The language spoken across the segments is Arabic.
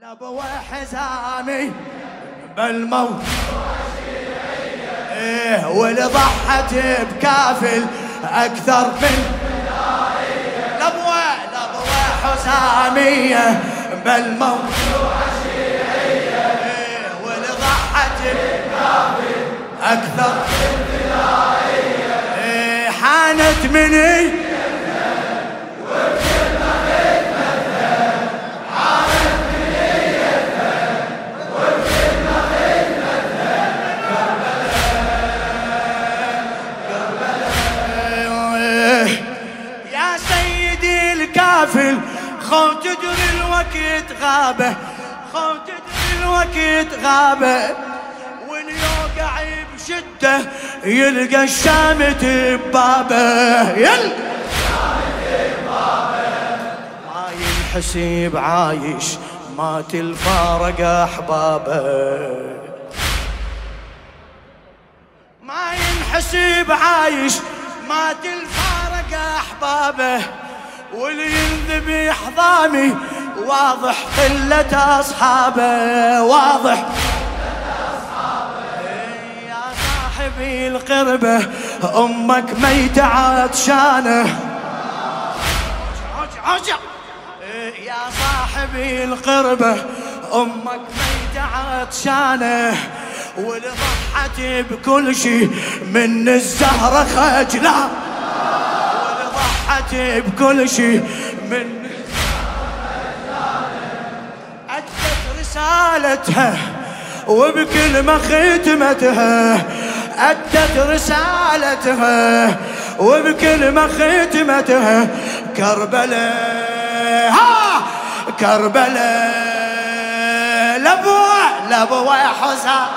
ابو حزامي بالموت واللي ضحت بكافل اكثر من لابو حزامي بالموت واللي ضحت بكافل اكثر من حانت مني خو تدري الوقت غابه خو تدري الوقت غابه واليوقع بشده يلقى الشامت ببابه يلقى الشامت ببابه ما ينحسب عايش ما تلفارق احبابه ما ينحسب عايش ما تلفارق احبابه واللي ينذبح ضامي واضح قلة أصحابه واضح قلة أصحابه يا صاحبي القربة أمك ميتة عطشانة يا صاحبي القربة أمك ميتة عطشانة واللي ضحت بكل شي من الزهرة خجلة بكل شيء من أدت رسالتها وبكلمة ختمتها أدت رسالتها وبكلمة ختمتها كربلاء كربلاء لابو حزام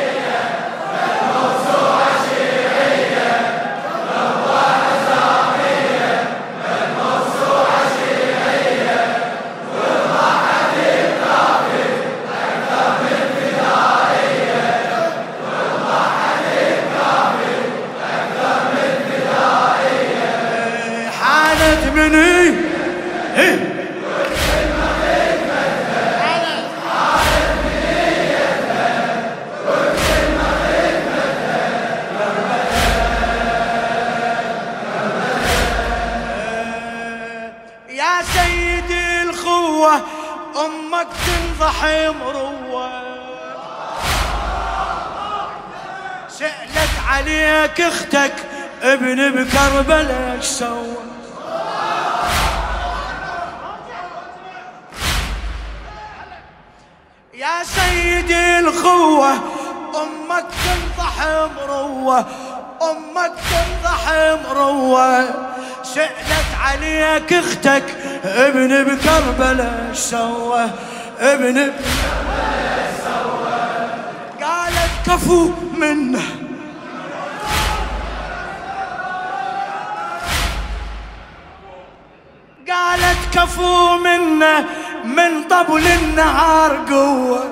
مني يا سيدي الخوة أمك تنضح مروة سألت عليك اختك ابن بكربلاء ايش سوى يا سيدي الخوة أمك تنضح مروة أمك تنضح مروة سألت عليك اختك ابن بكربلاء ايش سوى ابن بكربلاء ايش سوى قالت كفو منه قالت كفو منه من طبل النهار قوة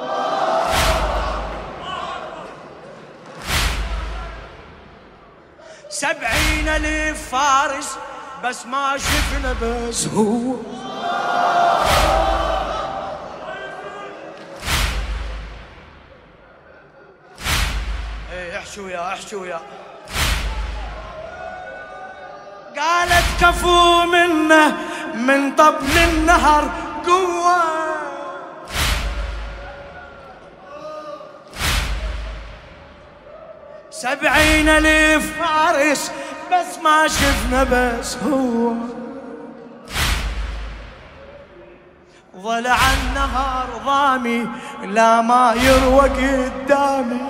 70,000 فارس بس ما شفنا بس هو احشوا يا قالت كفو منه من طبل النهر قوة 70,000 فارس بس ما شفنا بس هو ضلع النهار ضامي لا ما يروى قدامي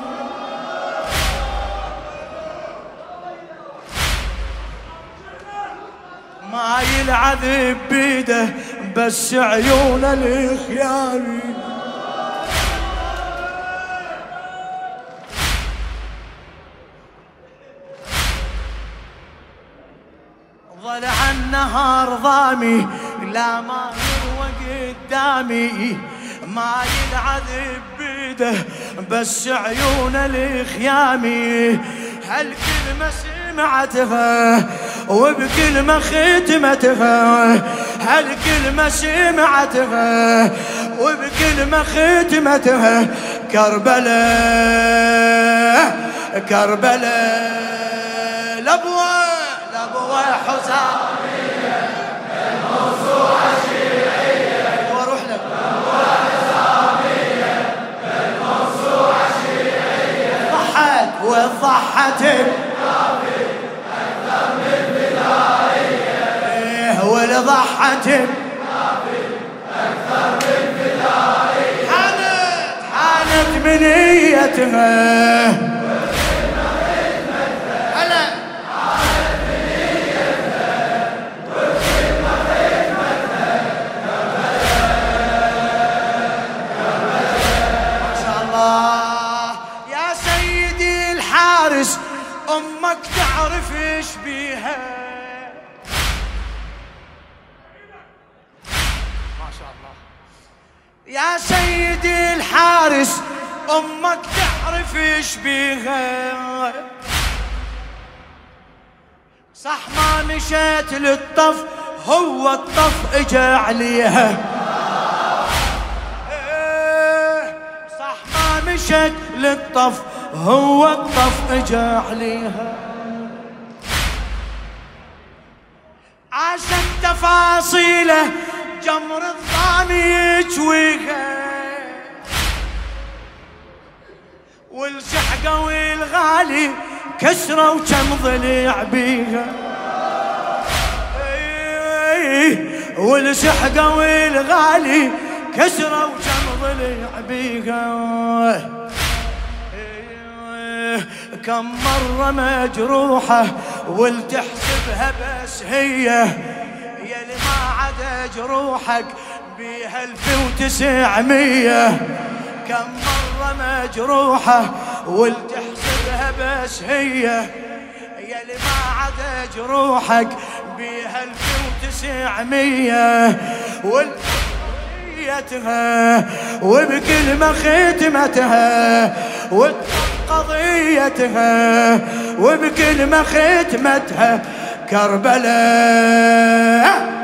ما يلعذب بيده بس عيونه الخياري ضلع النهار ضامي لا ما يروى قدامي ما يلعذب بيده بس عيونه الخيامي هالكلمة سمعتها وبكلمة ختمتها هالكلمة سمعتها وبكلمة وبكلمة ختمتها كربلاء كربلاء لابوة حسامية الموسوعة الشيعية واروح لك لابوة حسامية الموسوعة الشيعية ضحت وضحت الكافي أكثر من فدائية ولضحت الكافي أكثر من فدائية حانت منيتها هلا ما شاء الله يا سيدي الحارس امك تعرف ايش بيها ما شاء الله يا سيدي الحارس امك تعرف ايش بيها صح ما مشيت للطف هو الطف اجا عليها صح ما مشيت للطف هو الطف اجا عليها عاشت تفاصيله جمر الضامي يجويها والشحقة والغالي كسرة وكم ضليع بيها والشحقة والغالي كسرة وكم ضليع بيها كم مرة مجروحة والتحسبها بس هي يلي ما عدا جروحك بيها 1900 كم مرة مجروحة والتحسبها بس هي يلي ما عدا جروحك بيها 1900 والقضيتها وبكلمة ختمتها قضيتها وبكلمة ختمتها كربلاء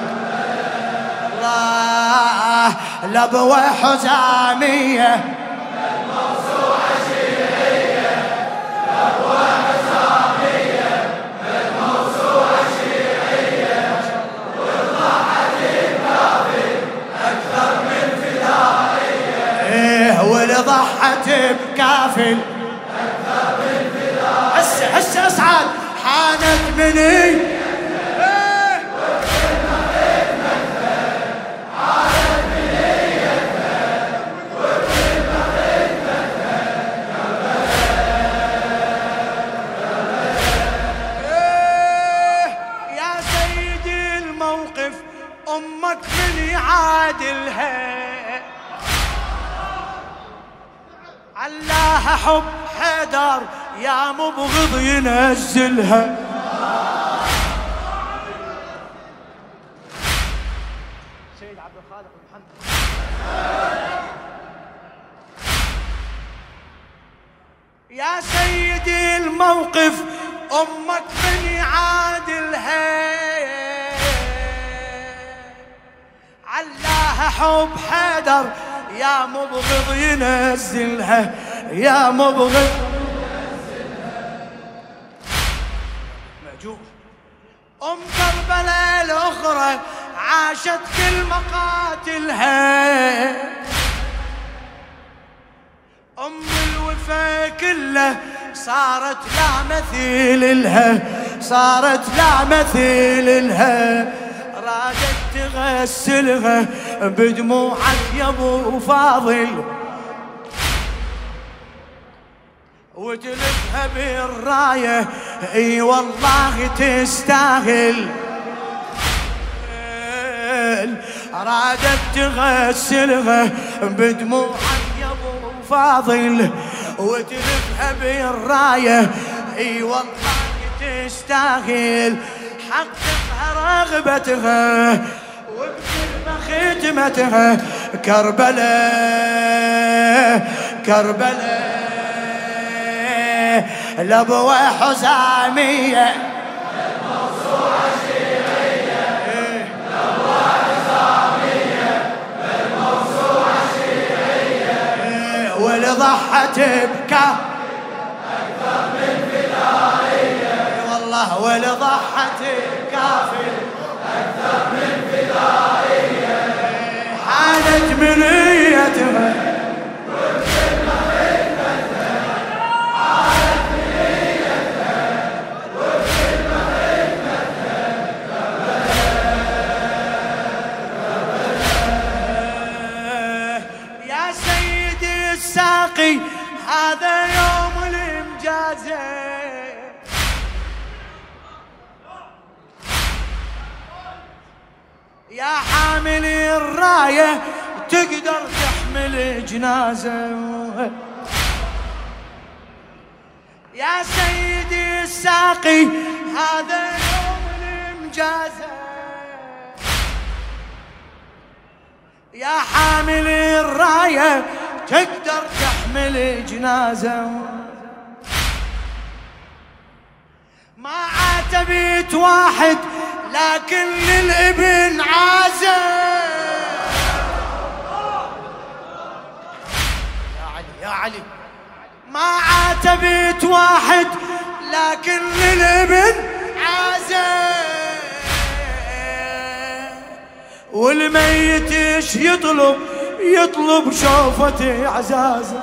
الله لابوة حسامية الموسوعة الشيعية لابوة حسامية الموسوعة الشيعية وضحت الكافي أكثر من فدائية ولضحت بكافل أكثر من فدائية هسه أسعد حانت مني أمك من يعادلها علاها حب حيدر يا مبغض ينزلها سيد عبد الخالق محمد يا سيدي الموقف أمك من يعادلها علاها حب حيدر يا مبغض ينزلها يا مبغض ينزلها مأجور أم كربلاء الأخرى عاشت كل مقاتلها أم الوفا كله صارت لا مثيل لها صارت لا مثيل لها رادت تغسلها بدموعك يا ابو فاضل وتلفها بالرايه اي والله تستاهل رادت تغسلها بدموعك يا ابو فاضل وتلفها بالرايه اي والله تستاهل حققها رغبتها وبكلمة ختمتها كربلاء كربلاء لابوة حسامية الموسوعة الشيعية لابوة حسامية الموسوعة الشيعية ولضحت بكافل أكثر من فدائية والله ولضحت بكافل أكثر من فدائية حانت منيتها هذا يوم الإمجازة يا حامل الراية تقدر تحمل جنازة يا سيدي الساقي هذا يوم الإمجازة يا حامل الراية تقدر تحمل جنازة ما عاتبت واحد لكن للابن عازة يا علي ما عاتبت واحد لكن للابن عازة والميت ايش يطلب شوفة عزازة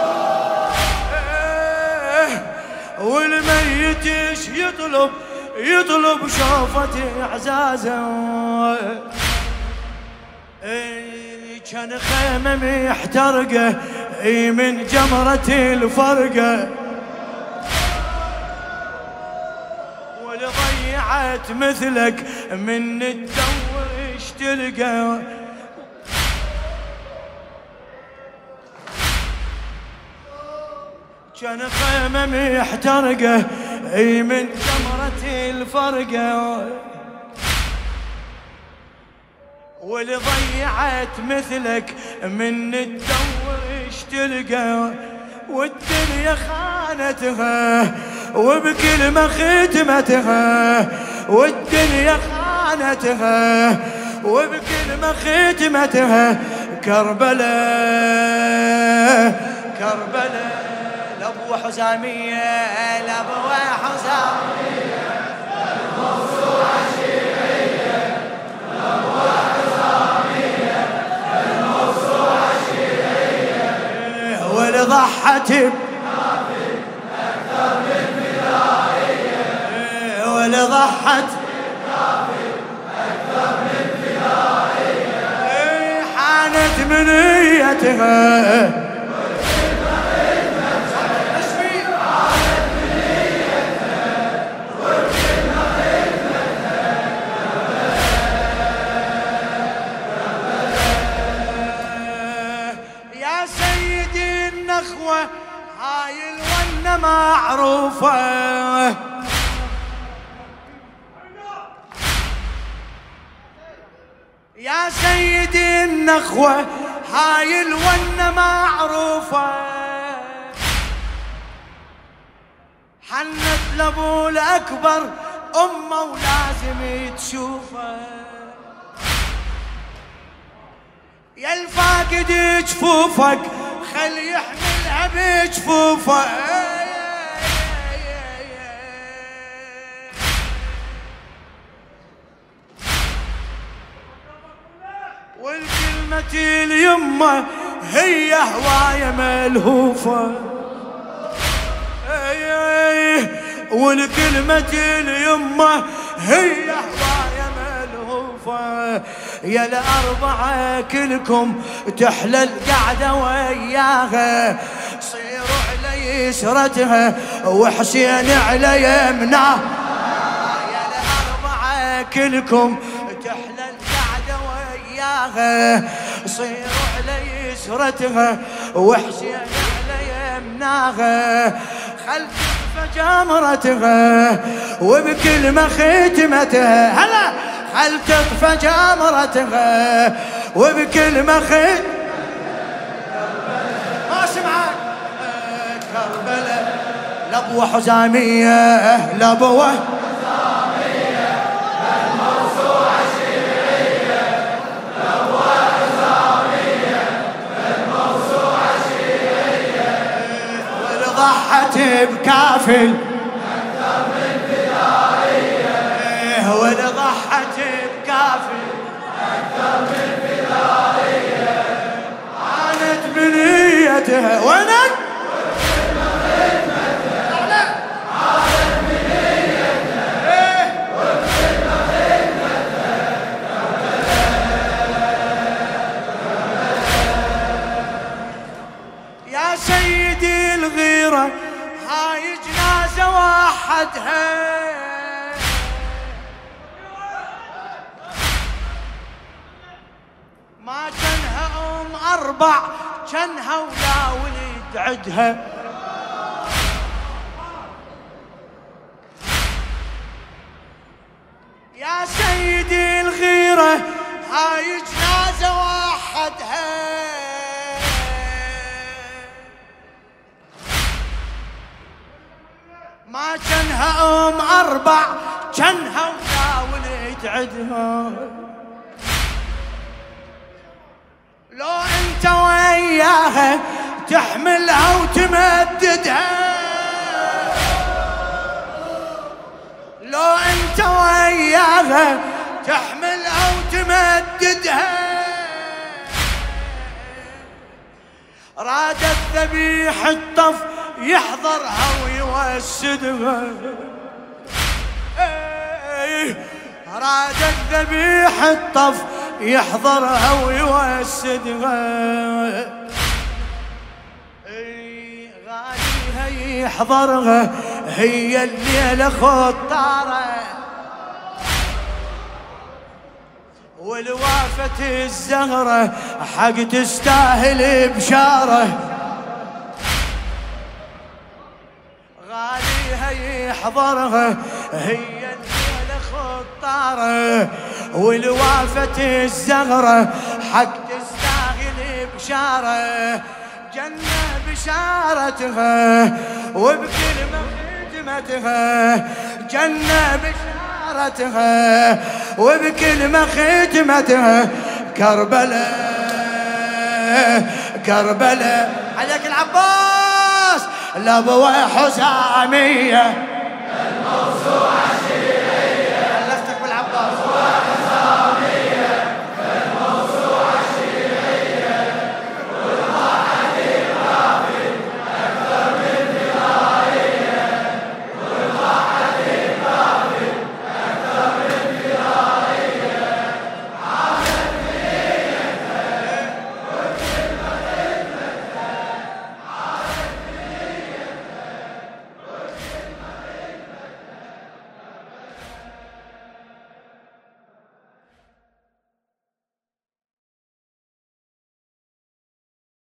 والميت ايش يطلب شوفة عزازة كان خيمة محترقة من جمرة الفرقة واللي ضيعت مثلك من الدور ايش تلقى كان خيمة محترقة من جمرة الفرقة واللي ضيعت مثلك من الدور ايش تلقى والدنيا خانتها وبكلمة ختمتها والدنيا خانتها وبكلمة ختمتها كربلاء لابو حزامية لابو حزامية الموسوعة شيعية لابو حزامية الموسوعة شيعية واللي ضحت بكافل أكثر من فدائية واللي ضحت بكافل أكثر من فدائية حانت منيتها هاي الونة معروفة يا سيدي النخوة هاي الونة معروفة حنت لابو الأكبر أمه ولازم تشوفه يا الفاقد جفوفك خلي يحملها بجفوفه والكلمة اليمة هي هواية ملهوفة والكلمة اليمة هي هواية ملهوفة يا الأربعة كلكم تحلى القعدة وياها صيروا على يسرتها وحسين على يمناه يا الأربعة كلكم تحلى القعدة وياها صيروا على يسرتها وحسين على يمناها خل تطفى جمرتها وبكلمة ختمتها هلا خل تطفى جمرتها وبكلمة ختمتها ما سمعك كربلاء لابو حزامية لابو حزامية الموسوعة شيعية لابو حزامية الموسوعة شيعية ضحت بكافل أكثر من فدائية، ولا ضحت بكافل أكثر من فدائية، عانت بنيتها ونك يا سيدي الغيرة هاي جنازة وحدها، ما جنها أربع جنها ولا ولد عدها. يا سيدي الغيرة هاي جنازة وحدها، ما جنها أربع جنها ولا ولد عدها. لو انت وياها تحملها وتمددها، لو انت وياها تحملها وتمددها، راد الذبيح الطف يحضرها ويوسدها، راد الذبيح الطف يحضرها ويوسدها، غاليها يحضرها هي الليلة خطارة، والوافة الزهرة حق تستاهل بشارة، غاليها يحضرها هي خطارة، والوافة الزهرة حق تستاهل بشارة، جنة بشارتها وبكلمة خدمتها، جنة بشارتها وبكلمة خدمتها، كربلاء كربلاء عليك العباس لابو حسامية الموسوعة